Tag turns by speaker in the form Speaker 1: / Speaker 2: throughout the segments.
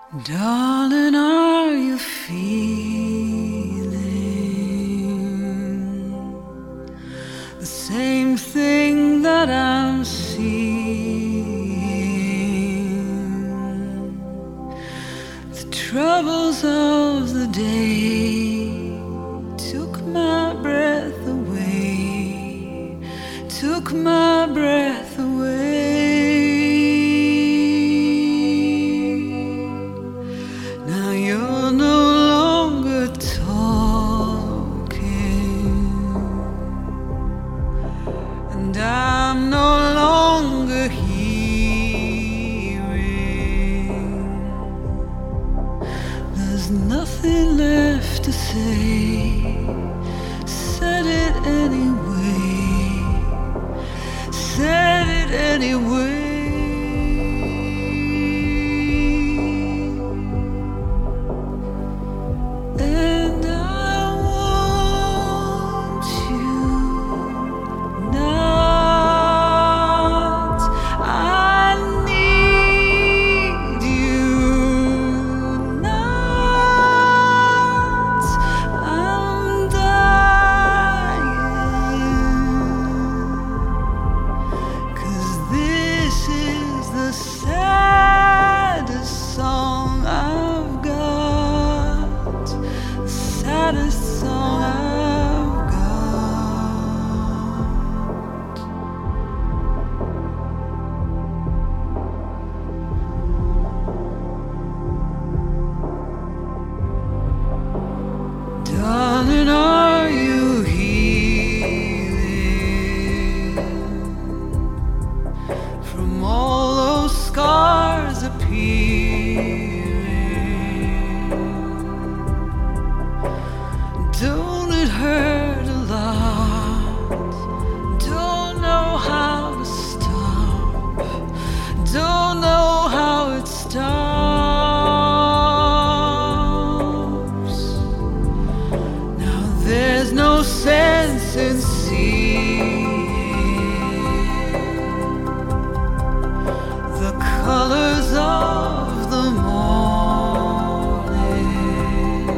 Speaker 1: Darling, are you feeling the same thing that I'm seeing? The troubles of the day took my breath away, took my breath away. Now you're no longer talking, and I'm no longer hearing. There's nothing left to say. Said it anyway. Said it anyway. And I want you not. I need you not. I'm dying, 'cause this is the saddest song I've got, the saddest song I've got. Darling, are you healing from all those scars appearing? Don't it hurt a lot? Don't know how to stop. Don't know how it stops. Now there's no sense in seeing the colors of the morning.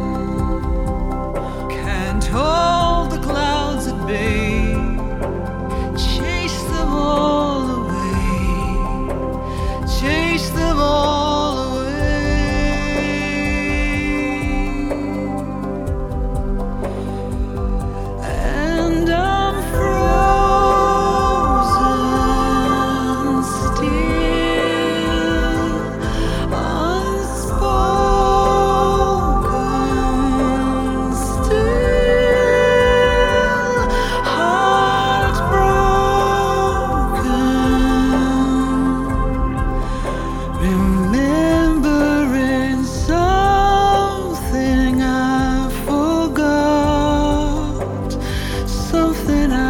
Speaker 1: Can't hold the clouds at bay. Chase them all away. Chase them all away. And I'm frozen still, unspoken still, heartbroken, remembering something I forgot, something I